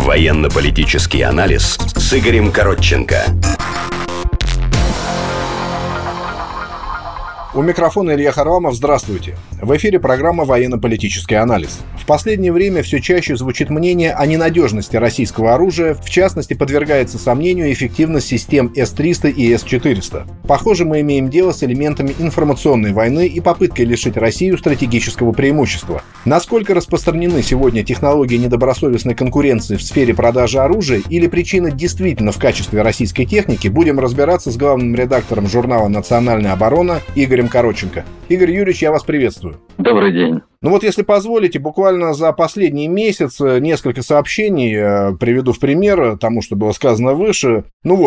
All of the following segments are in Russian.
Военно-политический анализ с Игорем Коротченко. У микрофона Илья Харламов. Здравствуйте. В эфире программа «Военно-политический анализ». В последнее время все чаще звучит мнение о ненадежности российского оружия, в частности, подвергается сомнению эффективность систем С-300 и С-400. Похоже, мы имеем дело с элементами информационной войны и попыткой лишить Россию стратегического преимущества. Насколько распространены сегодня технологии недобросовестной конкуренции в сфере продажи оружия или причина действительно в качестве российской техники, будем разбираться с главным редактором журнала «Национальная оборона» Игорем Коротченко. Игорь Юрьевич, я вас приветствую. Добрый день. Ну вот, если позволите, буквально за последний месяц несколько сообщений приведу в пример тому, что было сказано выше.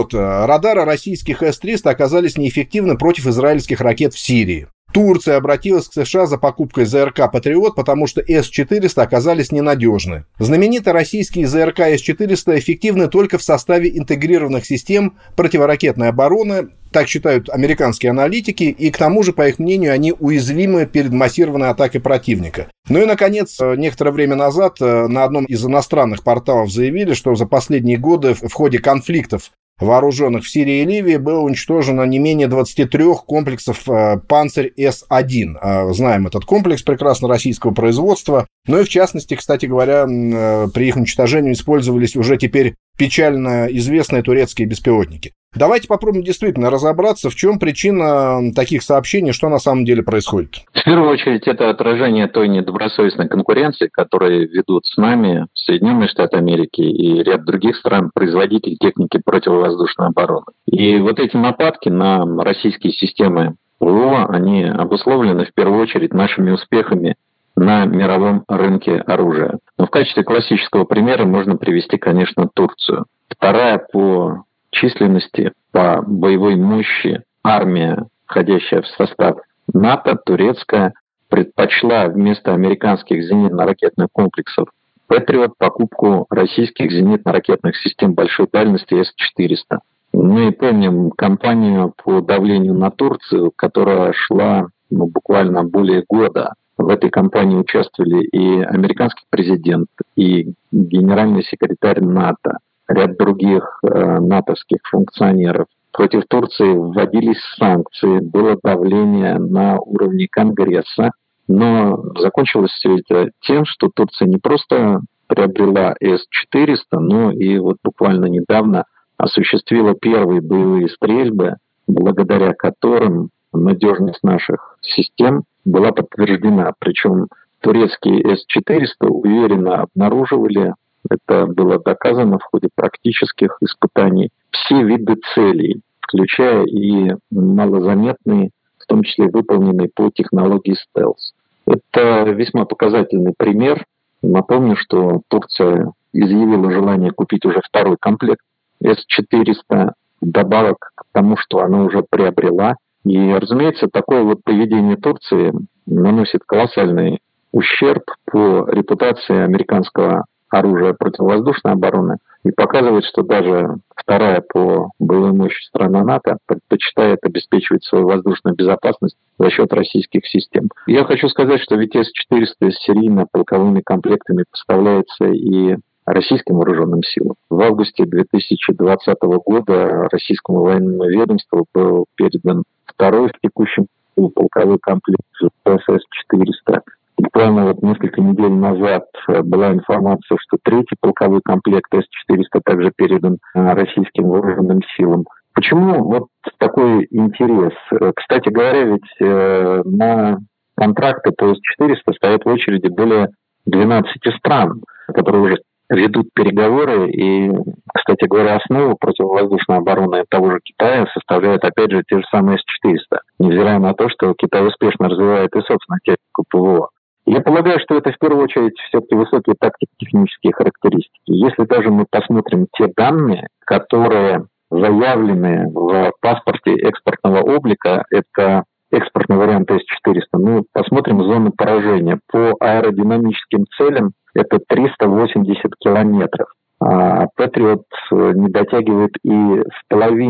Радары российских С-300 оказались неэффективны против израильских ракет в Сирии. Турция обратилась к США за покупкой ЗРК «Патриот», потому что С-400 оказались ненадежны. Знаменитые российские ЗРК С-400 эффективны только в составе интегрированных систем противоракетной обороны, так считают американские аналитики, и к тому же, по их мнению, они уязвимы перед массированной атакой противника. Ну и, наконец, некоторое время назад на одном из иностранных порталов заявили, что за последние годы в ходе конфликтов вооруженных в Сирии и Ливии было уничтожено не менее 23 комплексов «Панцирь С-1». Знаем этот комплекс прекрасно российского производства. Ну и в частности, кстати говоря, при их уничтожении использовались уже теперь печально известные турецкие беспилотники. Давайте попробуем действительно разобраться, в чем причина таких сообщений, что на самом деле происходит. В первую очередь, это отражение той недобросовестной конкуренции, которую ведут с нами Соединенные Штаты Америки и ряд других стран-производителей техники противовоздушной обороны. И вот эти нападки на российские системы ПВО, они обусловлены в первую очередь нашими успехами на мировом рынке оружия. Но в качестве классического примера можно привести, конечно, Турцию. Вторая по численности, по боевой мощи армия, входящая в состав НАТО, турецкая, предпочла вместо американских зенитно-ракетных комплексов «Патриот» покупку российских зенитно-ракетных систем большой дальности С-400. Мы помним кампанию по давлению на Турцию, которая шла буквально более года. В этой кампании участвовали и американский президент, и генеральный секретарь НАТО, ряд других натовских функционеров. Против Турции вводились санкции, было давление на уровне Конгресса, но закончилось все это тем, что Турция не просто приобрела С-400, но и вот буквально недавно осуществила первые боевые стрельбы, благодаря которым надежность наших систем была подтверждена. Причем турецкие С-400 уверенно обнаруживали, это было доказано в ходе практических испытаний, все виды целей, включая и малозаметные, в том числе выполненные по технологии стелс. Это весьма показательный пример. Напомню, что Турция изъявила желание купить уже второй комплект С-400, вдобавок к тому, что она уже приобрела. И, разумеется, такое вот поведение Турции наносит колоссальный ущерб по репутации американского оружия противовоздушной обороны и показывает, что даже вторая по боевой мощи страна НАТО предпочитает обеспечивать свою воздушную безопасность за счет российских систем. Я хочу сказать, что ведь С-400 с серийно-полковыми комплектами поставляется и российским вооруженным силам. В августе 2020 года российскому военному ведомству был передан второй в текущем полковой комплект С-400. Буквально вот несколько недель назад была информация, что третий полковой комплект С-400 также передан российским вооруженным силам. Почему вот такой интерес? Кстати говоря, ведь на контракты по С-400 стоят в очереди более 12 стран, которые уже ведут переговоры, и, кстати говоря, основу противовоздушной обороны того же Китая составляют, опять же, те же самые С-400, невзирая на то, что Китай успешно развивает и собственную технику ПВО. Я полагаю, что это в первую очередь все-таки высокие тактико-технические характеристики. Если даже мы посмотрим те данные, которые заявлены в паспорте экспортного облика, это экспортный вариант С-400, посмотрим зону поражения. По аэродинамическим целям это 380 километров. А Патриот не дотягивает и в половину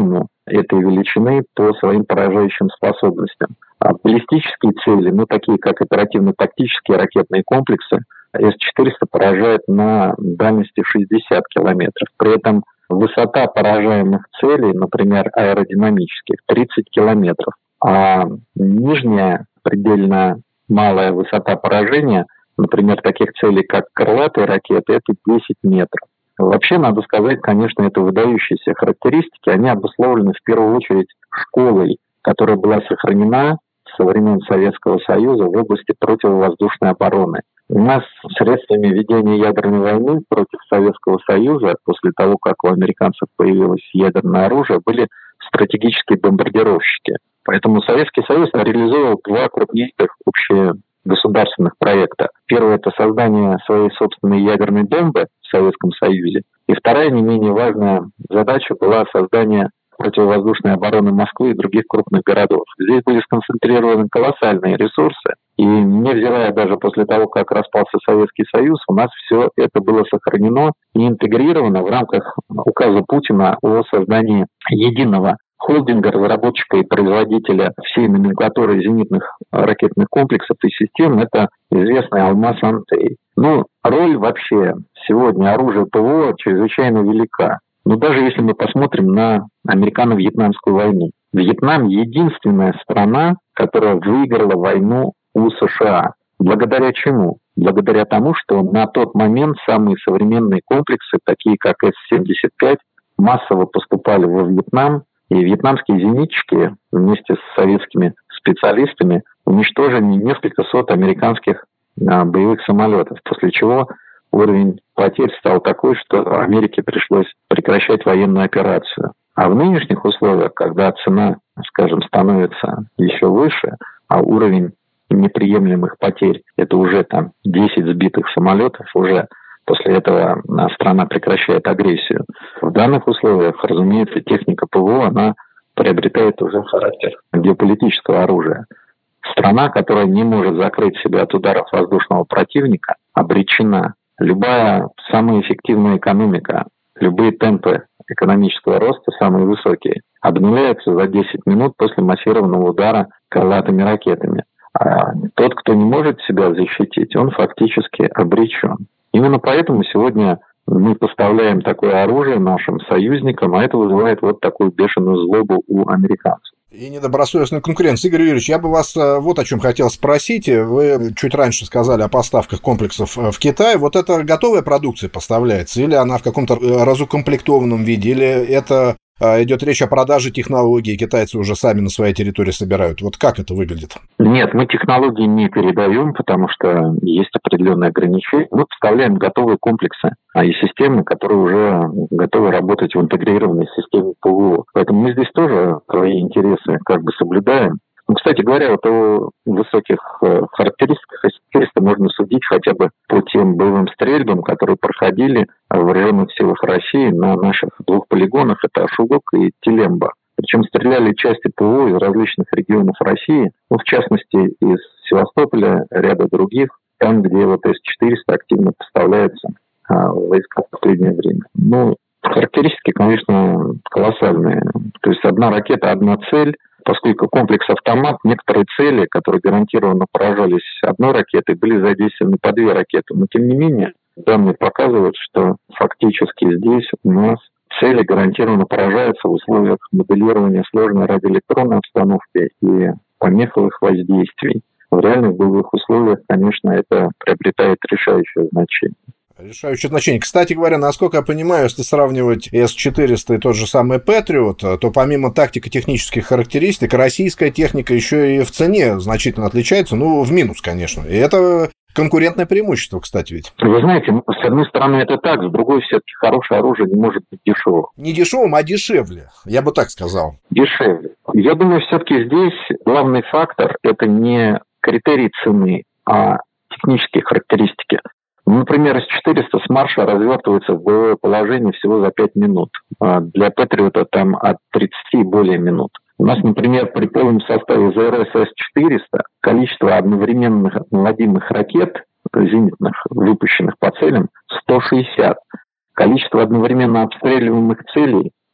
этой величины по своим поражающим способностям. А баллистические цели, такие как оперативно-тактические ракетные комплексы, С-400 поражает на дальности 60 километров. При этом высота поражаемых целей, например, аэродинамических, 30 километров. А нижняя, предельно малая высота поражения, например, таких целей, как крылатые ракеты, это 10 метров. Вообще, надо сказать, конечно, это выдающиеся характеристики. Они обусловлены в первую очередь школой, которая была сохранена со времен Советского Союза в области противовоздушной обороны. У нас средствами ведения ядерной войны против Советского Союза, после того, как у американцев появилось ядерное оружие, были стратегические бомбардировщики. Поэтому Советский Союз реализовал два крупнейших общегосударственных проекта. Первый – это создание своей собственной ядерной бомбы в Советском Союзе. И вторая, не менее важная задача была создание противовоздушной обороны Москвы и других крупных городов. Здесь были сконцентрированы колоссальные ресурсы, и невзирая даже после того, как распался Советский Союз, у нас все это было сохранено и интегрировано в рамках указа Путина о создании единого холдинга, разработчика и производителя всей номенклатуры зенитных ракетных комплексов и систем. Это известный Алмаз-Антей. Роль вообще сегодня оружия ПВО чрезвычайно велика. Но даже если мы посмотрим на американо-вьетнамскую войну, Вьетнам — единственная страна, которая выиграла войну у США. Благодаря чему? Благодаря тому, что на тот момент самые современные комплексы, такие как С-75, массово поступали во Вьетнам, и вьетнамские зенитчики вместе с советскими специалистами уничтожили несколько сот американских боевых самолетов, после чего уровень потерь стал такой, что Америке пришлось прекращать военную операцию. А в нынешних условиях, когда цена, становится еще выше, а уровень неприемлемых потерь – это уже 10 сбитых самолетов, уже после этого страна прекращает агрессию. В данных условиях, разумеется, техника ПВО, она приобретает уже характер геополитического оружия. Страна, которая не может закрыть себя от ударов воздушного противника, обречена. Любая самая эффективная экономика, любые темпы экономического роста, самые высокие, обнуляются за 10 минут после массированного удара крылатыми ракетами. А тот, кто не может себя защитить, он фактически обречен. Именно поэтому сегодня мы поставляем такое оружие нашим союзникам, а это вызывает такую бешеную злобу у американцев. И недобросовестную конкуренцию. Игорь Юрьевич, я бы вас вот о чем хотел спросить. Вы чуть раньше сказали о поставках комплексов в Китай. Вот это готовая продукция поставляется? Или она в каком-то разукомплектованном виде? Или это идет речь о продаже технологий, китайцы уже сами на своей территории собирают? Вот как это выглядит? Нет, мы технологии не передаем, потому что есть определенные ограничения. Мы поставляем готовые комплексы и системы, которые уже готовы работать в интегрированной системе ПВО. Поэтому мы здесь тоже свои интересы соблюдаем. Кстати говоря, о высоких характеристиках С-400 можно судить хотя бы по тем боевым стрельбам, которые проходили в вооруженных силах России на наших двух полигонах, это Ашугук и Телемба. Причем стреляли части ПВО из различных регионов России, в частности из Севастополя, ряда других, там, где С-400 активно поставляются войска в последнее время. Характеристики, конечно, колоссальные. То есть одна ракета, одна цель. Поскольку комплекс «Автомат», некоторые цели, которые гарантированно поражались одной ракетой, были задействованы по две ракеты. Но, тем не менее, данные показывают, что фактически здесь у нас цели гарантированно поражаются в условиях моделирования сложной радиоэлектронной обстановки и помеховых воздействий. В реальных боевых условиях, конечно, это приобретает решающее значение. Решающее значение. Кстати говоря, насколько я понимаю, если сравнивать С-400 и тот же самый Патриот, то помимо тактико-технических характеристик, российская техника еще и в цене значительно отличается, в минус, конечно. И это конкурентное преимущество, кстати, ведь. Вы знаете, с одной стороны это так, с другой все-таки хорошее оружие не может быть дешевым. Не дешевым, а дешевле, я бы так сказал. Дешевле. Я думаю, все-таки здесь главный фактор – это не критерий цены, а технические характеристики. Например, С-400 с марша развертывается в боевое положение всего за 5 минут. Для Патриота там от 30 и более минут. У нас, например, при полном составе ЗРС С-400 количество одновременно наводимых ракет зенитных, выпущенных по целям, 160. Количество одновременно обстреливаемых целей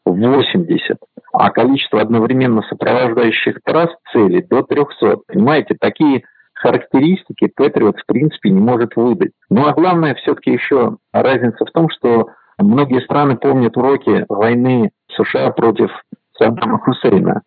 80, а количество одновременно сопровождающих трасс целей до 300. Понимаете, такие характеристики Patriot в принципе не может выдать. Ну а главное все-таки еще разница в том, что многие страны помнят уроки войны США против Саддама Хусейна.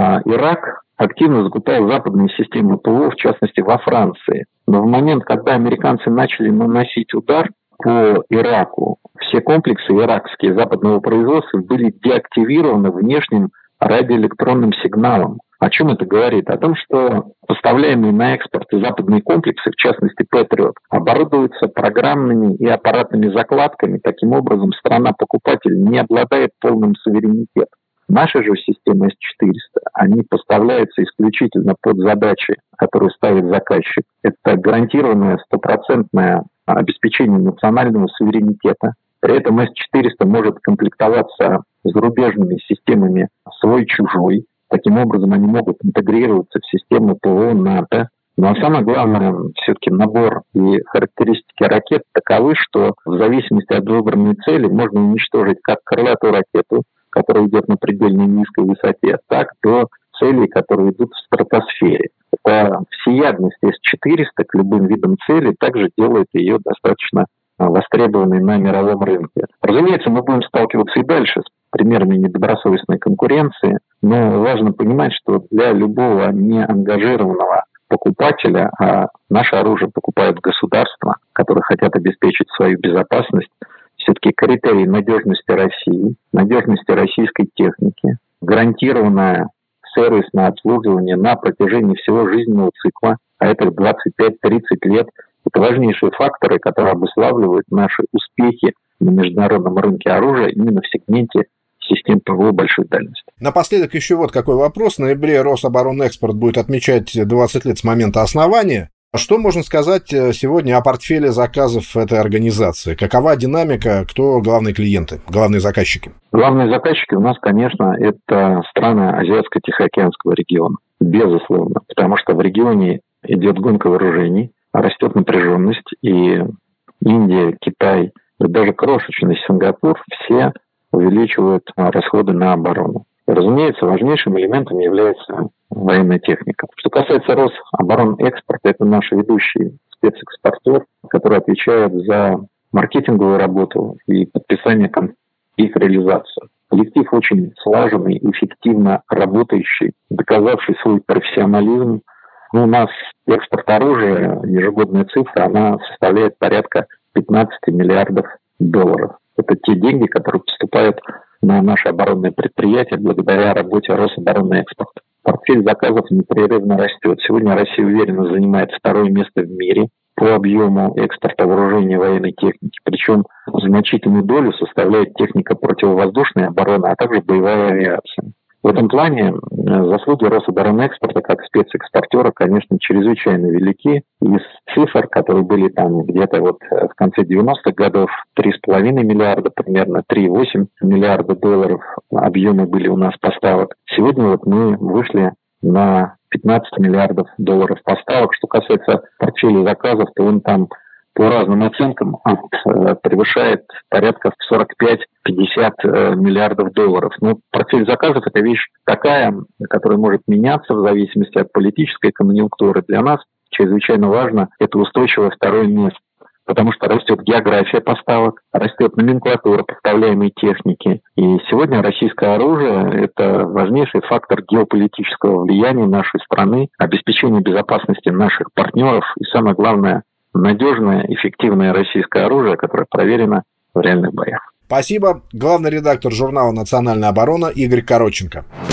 Ирак активно закупал западные системы ПВО, в частности во Франции. Но в момент, когда американцы начали наносить удар по Ираку, все комплексы иракские западного производства были деактивированы внешним радиоэлектронным сигналом. О чем это говорит? О том, что поставляемые на экспорт западные комплексы, в частности Patriot, оборудуются программными и аппаратными закладками. Таким образом, страна-покупатель не обладает полным суверенитетом. Наши же системы С-400, они поставляются исключительно под задачи, которые ставит заказчик. Это гарантированное стопроцентное обеспечение национального суверенитета. При этом С-400 может комплектоваться зарубежными системами свой-чужой. Таким образом, они могут интегрироваться в систему ПВО НАТО. Ну а самое главное, все-таки набор и характеристики ракет таковы, что в зависимости от выбранной цели можно уничтожить как крылатую ракету, которая идет на предельно низкой высоте, так до целей, которые идут в стратосфере. Это всеядность С-400 к любым видам целей также делает ее достаточно востребованной на мировом рынке. Разумеется, мы будем сталкиваться и дальше с примерами недобросовестной конкуренции, но важно понимать, что для любого неангажированного покупателя, а наше оружие покупают государства, которые хотят обеспечить свою безопасность, все-таки критерии надежности России, надежности российской техники, гарантированное сервисное обслуживание на протяжении всего жизненного цикла, а это 25-30 лет, это важнейшие факторы, которые обуславливают наши успехи на международном рынке оружия именно в сегменте систем ПВО большой дальности. Напоследок еще вот какой вопрос. В ноябре Рособоронэкспорт будет отмечать 20 лет с момента основания. Что можно сказать сегодня о портфеле заказов этой организации? Какова динамика? Кто главные клиенты, главные заказчики? Главные заказчики у нас, конечно, это страны Азиатско-Тихоокеанского региона. Безусловно. Потому что в регионе идет гонка вооружений, растет напряженность, и Индия, Китай, и даже крошечный Сингапур все увеличивают расходы на оборону. И, разумеется, важнейшим элементом является военная техника. Что касается Рособоронэкспорта, это наш ведущий спецэкспортер, который отвечает за маркетинговую работу и подписание их реализацию. Коллектив очень слаженный, эффективно работающий, доказавший свой профессионализм. У нас экспорт оружия, ежегодная цифра, она составляет порядка 15 миллиардов долларов. Это те деньги, которые поступают на наши оборонные предприятия благодаря работе Рособоронэкспорта. Портфель заказов непрерывно растет. Сегодня Россия уверенно занимает второе место в мире по объему экспорта вооружения и военной техники. Причем значительную долю составляет техника противовоздушной обороны, а также боевая авиация. В этом плане заслуги Рособоронэкспорта как спецэкспортера, конечно, чрезвычайно велики. Из цифр, которые были там где-то вот в конце 90-х годов, 3,5 миллиарда, примерно 3,8 миллиарда долларов объемы были у нас поставок. Сегодня вот мы вышли на 15 миллиардов долларов поставок. Что касается портфеля заказов, то он там по разным оценкам превышает порядка 45-50 миллиардов долларов. Но портфель заказов – это вещь такая, которая может меняться в зависимости от политической конъюнктуры. Для нас чрезвычайно важно это устойчивое второе место, потому что растет география поставок, растет номенклатура поставляемой техники. И сегодня российское оружие – это важнейший фактор геополитического влияния нашей страны, обеспечения безопасности наших партнеров и, самое главное, надежное, эффективное российское оружие, которое проверено в реальных боях. Спасибо. Главный редактор журнала «Национальная оборона» Игорь Коротченко.